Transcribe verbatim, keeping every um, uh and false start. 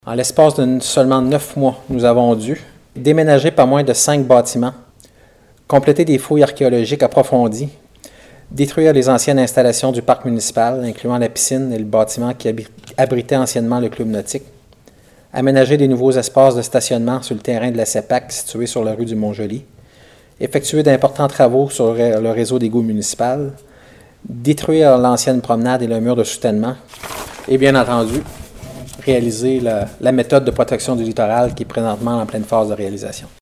En l'espace de seulement neuf mois, nous avons dû déménager pas moins de cinq bâtiments, compléter des fouilles archéologiques approfondies, détruire les anciennes installations du parc municipal, incluant la piscine et le bâtiment qui abritait anciennement le club nautique, aménager des nouveaux espaces de stationnement sur le terrain de la CEPAC situé sur la rue du Mont-Joli, effectuer d'importants travaux sur le réseau d'égouts municipal, détruire l'ancienne promenade et le mur de soutènement, et bien entendu, réaliser la, la méthode de protection du littoral qui est présentement en pleine phase de réalisation.